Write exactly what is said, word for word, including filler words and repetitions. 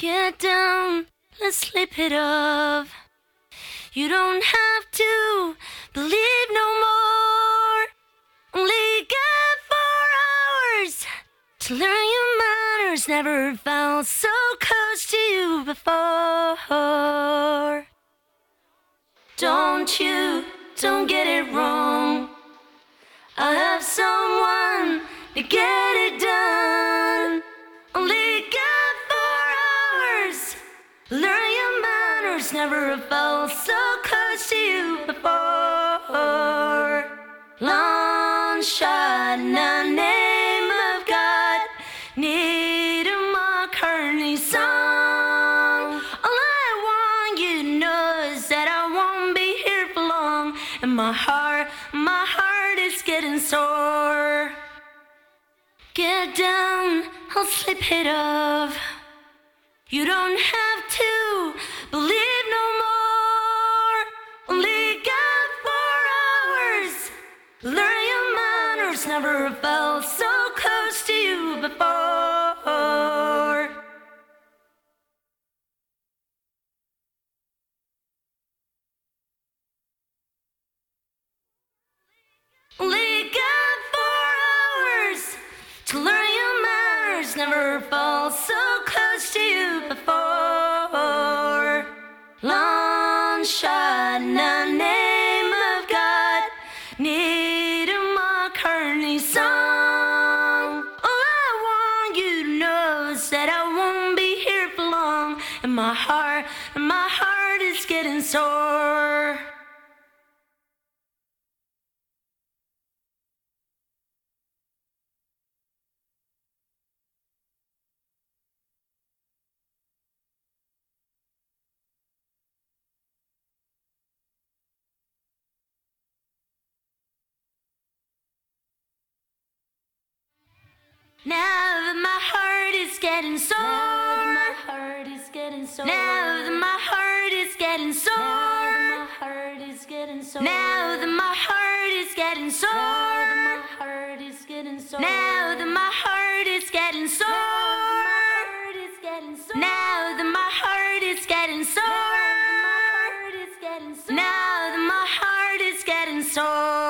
Get down, let's slip it off. You don't have to believe no more. Only got four hours to learn your manners. Never felt so close to you before. Don't you, don't get it wrong. I have someone to get it done. Only got four hours. Learn your manners. Never felt so close to you before. Long shot in the name of God. Need a McCartney song. All I want you to know is that I won't be here for long. And my heart, my heart is getting sore. Get down, I'll slip it off. You don't have to believe no more. Only got four hours. Learn your manners. Never felt so close to you before. Only got four hours to learn your manners. Never felt so close to you before. Long shot in the name of God. Need a McCartney song. All I want you to know is that I won't be here for long. And my heart, my heart is getting sore. Now that my heart is getting sore. Now that my heart is getting sore. Now that my heart is getting sore. Now that my heart is getting sore. Now that my heart is getting sore. Now that my heart is getting sore. Now that my heart is getting sore. Now that my heart is getting sore.